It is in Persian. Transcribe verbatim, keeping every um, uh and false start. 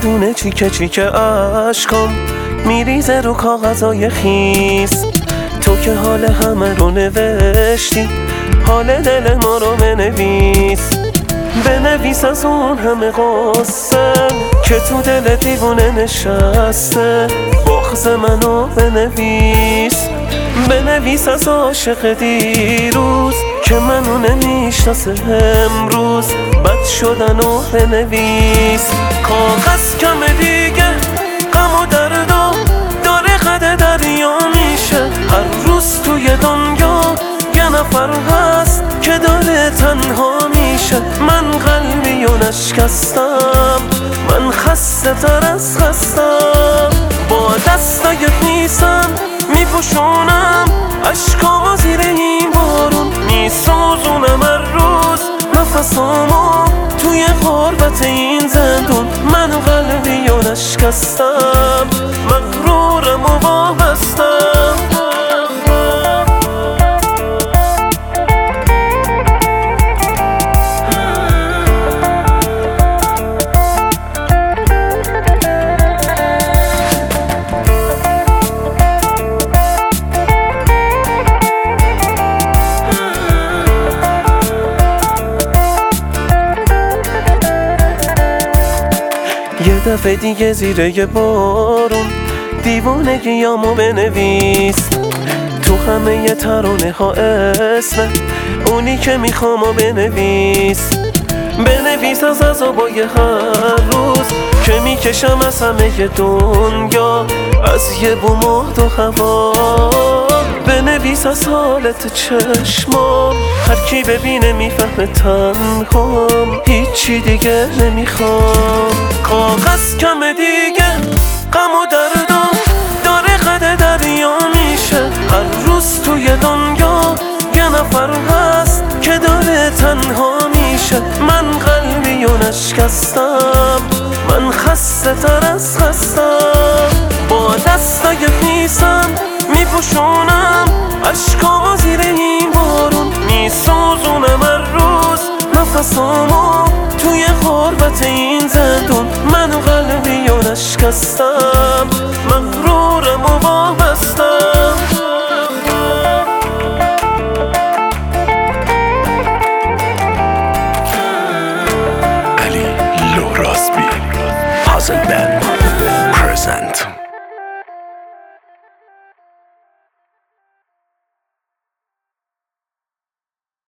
دونه چیکه چیکه عشقام میریزه رو کاغذای خیس. تو که حال همه رو نوشتی، حال دل ما رو بنویس. بنویس از اون همه قصه که تو دل دیوونه نشسته، بغض منو بنویس. بنویس از عاشق دیروز که منو نمیشناسه امروز، بد شدنو بنویس. کاغذ کم دیگه غم و دردو داره قد دریا میشه. هر روز توی دنیا یه نفر هست که داره تنها میشه. من قلبی و نشکستم، من خسته تر از خستم. با دستای خیسم میپوشونم عشقا زیر این بارون، میسوزونم هر روز نفسامو توی غربت این زندون. من قلبی و نشکستم، مغرورم و وابستم. یه دفعه دیگه زیر یه بارون دیوونگیامو بنویس. تو همه یه ترانه ها اسم اونی که میخوامو بنویس. بنویس از عذابای هر روز که میکشم از همه دنیا، از یه بوم و دو هوا. بنویس از حالت چشمام، هر کی ببینه میفهمه تنهام، هیچی دیگه نمیخوام. کاغذ کم دیگه غم و دردو داره قد دریا میشه. هر روز توی دنیا یه نفر هست که داره تنها میشه. من قلبی و نشکستم، من خسته تر از خستم. با دستای خیسم میپوشونم عشقا زیر این بارون، میسوزونم هر روز نفسامو توی غربت این زندون. من قلبی و نشکستم.